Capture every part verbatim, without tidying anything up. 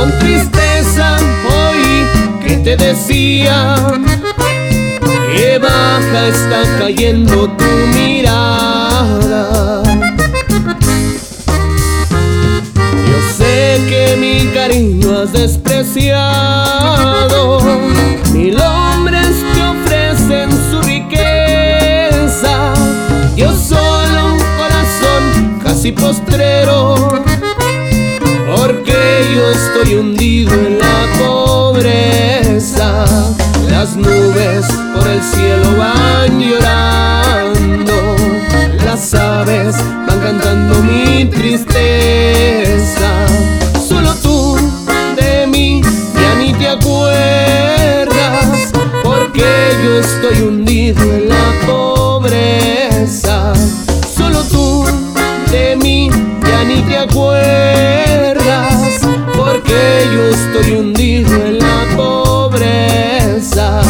con tristeza oí que te decía que baja está cayendo tu mirada. Yo sé que mi cariño has despreciado, mil hombres te ofrecen su riqueza, yo solo un corazón casi postrero, porque yo estoy hundido en la pobreza. Las nubes por el cielo van llorando, las aves van cantando mi tristeza. Solo tú de mí ya ni te acuerdas, porque yo estoy hundido en la pobreza. Solo tú de mí ya ni te acuerdas, porque yo estoy hundido en la pobreza.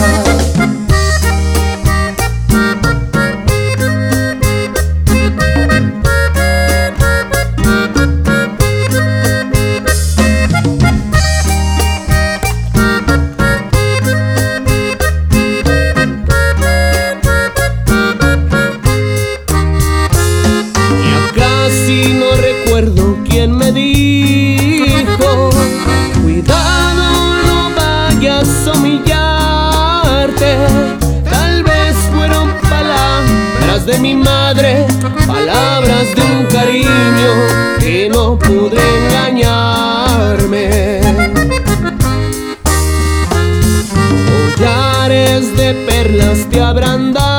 Casi no recuerdo quién me dijo: cuidado, no vayas a humillarte. Tal vez fueron palabras de mi madre, palabras de un cariño que no pude engañarme. Collares de perlas te habrán dado,